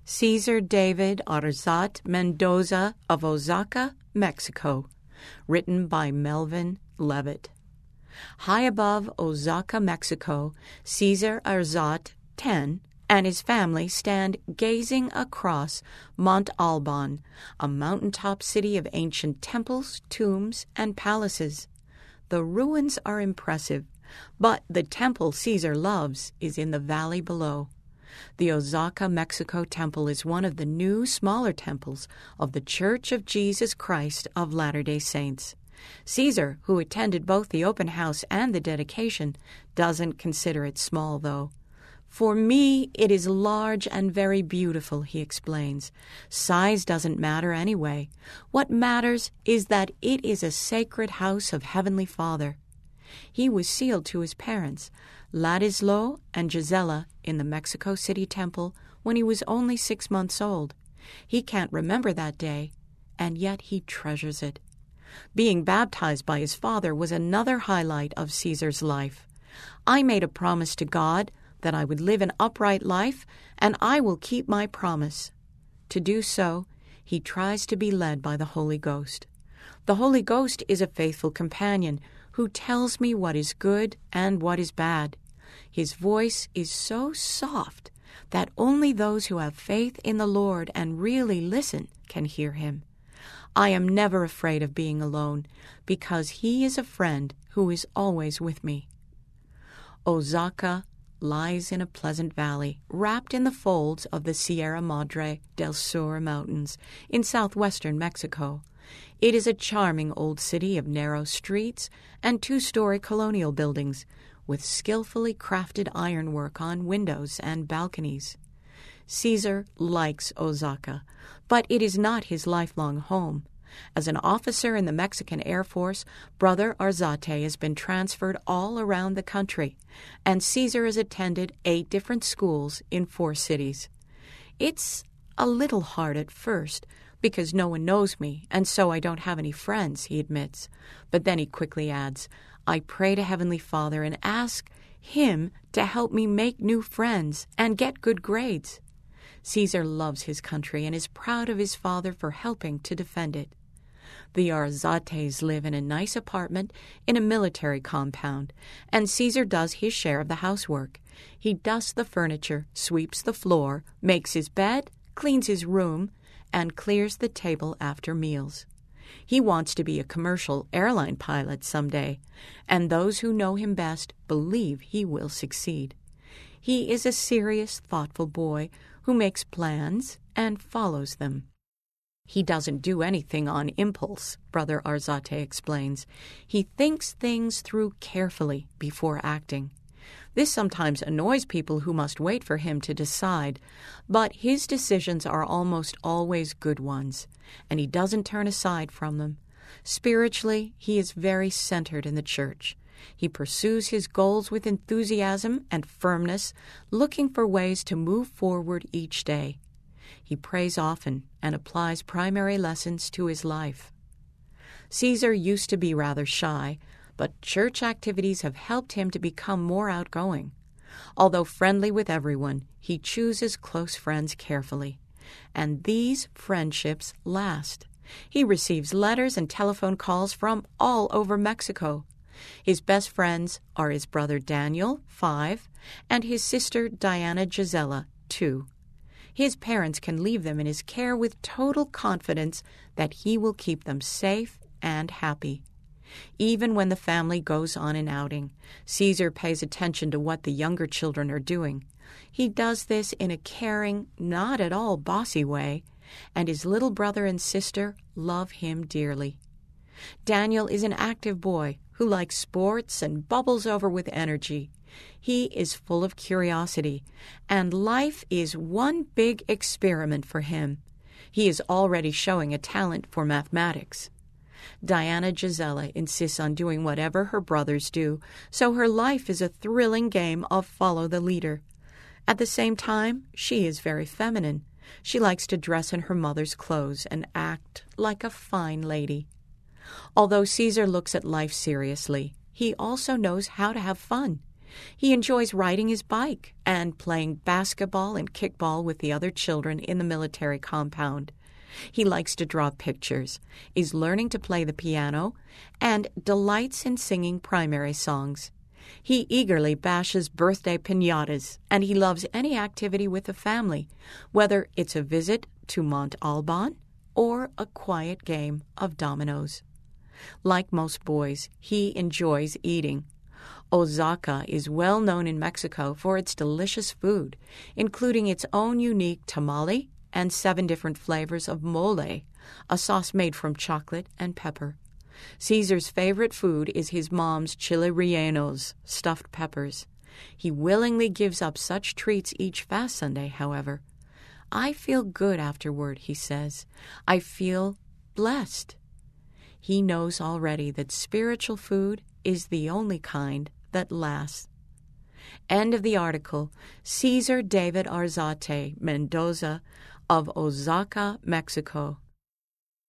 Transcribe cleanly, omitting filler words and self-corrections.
Cesar David Arzate Mendoza of Oaxaca, Mexico. Written by Melvin Levitt. High above Oaxaca, Mexico, Cesar Arzate, 10, and his family stand gazing across Mont Alban, a mountaintop city of ancient temples, tombs, and palaces. The ruins are impressive, but the temple Cesar loves is in the valley below. The Oaxaca, Mexico temple is one of the new, smaller temples of the Church of Jesus Christ of Latter-day Saints. Cesar, who attended both the open house and the dedication, doesn't consider it small, though. "For me, it is large and very beautiful," he explains. "Size doesn't matter anyway. What matters is that it is a sacred house of Heavenly Father." He was sealed to his parents, Ladislau and Gisela, in the Mexico City temple when he was only 6 months old. He can't remember that day, and yet he treasures it. Being baptized by his father was another highlight of Cesar's life. "I made a promise to God that I would live an upright life, and I will keep my promise." To do so, he tries to be led by the Holy Ghost. The Holy Ghost is a faithful companion who tells me what is good and what is bad. His voice is so soft that only those who have faith in the Lord and really listen can hear him. I am never afraid of being alone, because he is a friend who is always with me. Oaxaca lies in a pleasant valley, wrapped in the folds of the Sierra Madre del Sur mountains in southwestern Mexico. It is a charming old city of narrow streets and 2-story colonial buildings, with skillfully crafted ironwork on windows and balconies. Cesar likes Oaxaca, but it is not his lifelong home. As an officer in the Mexican Air Force, Brother Arzate has been transferred all around the country, and Cesar has attended 8 different schools in 4 cities. "It's a little hard at first, because no one knows me, and so I don't have any friends," he admits. But then he quickly adds, "I pray to Heavenly Father and ask Him to help me make new friends and get good grades." Cesar loves his country and is proud of his father for helping to defend it. The Arzates live in a nice apartment in a military compound, and Cesar does his share of the housework. He dusts the furniture, sweeps the floor, makes his bed, cleans his room, and clears the table after meals. He wants to be a commercial airline pilot someday, and those who know him best believe he will succeed. He is a serious, thoughtful boy who makes plans and follows them. He doesn't do anything on impulse, Brother Arzate explains. He thinks things through carefully before acting. This sometimes annoys people who must wait for him to decide, but his decisions are almost always good ones, and he doesn't turn aside from them. Spiritually, he is very centered in the church. He pursues his goals with enthusiasm and firmness, looking for ways to move forward each day. He prays often and applies primary lessons to his life. Cesar used to be rather shy, but church activities have helped him to become more outgoing. Although friendly with everyone, he chooses close friends carefully, and these friendships last. He receives letters and telephone calls from all over Mexico. His best friends are his brother Daniel, 5, and his sister Diana Gisela, 2. His parents can leave them in his care with total confidence that he will keep them safe and happy. Even when the family goes on an outing, Cesar pays attention to what the younger children are doing. He does this in a caring, not at all bossy way, and his little brother and sister love him dearly. Daniel is an active boy who likes sports and bubbles over with energy. He is full of curiosity, and life is one big experiment for him. He is already showing a talent for mathematics. Diana Gisela insists on doing whatever her brothers do, so her life is a thrilling game of follow the leader. At the same time, she is very feminine. She likes to dress in her mother's clothes and act like a fine lady. Although Cesar looks at life seriously, he also knows how to have fun. He enjoys riding his bike and playing basketball and kickball with the other children in the military compound. He likes to draw pictures, is learning to play the piano, and delights in singing primary songs. He eagerly bashes birthday piñatas, and he loves any activity with the family, whether it's a visit to Mont Alban or a quiet game of dominoes. Like most boys, he enjoys eating. Oaxaca is well known in Mexico for its delicious food, including its own unique tamale and 7 different flavors of mole, a sauce made from chocolate and pepper. Caesar's favorite food is his mom's chile rellenos, stuffed peppers. He willingly gives up such treats each fast Sunday, however. "I feel good afterward," he says. "I feel blessed." He knows already that spiritual food is the only kind that lasts. End of the article. Cesar David Arzate Mendoza of Oaxaca, Mexico.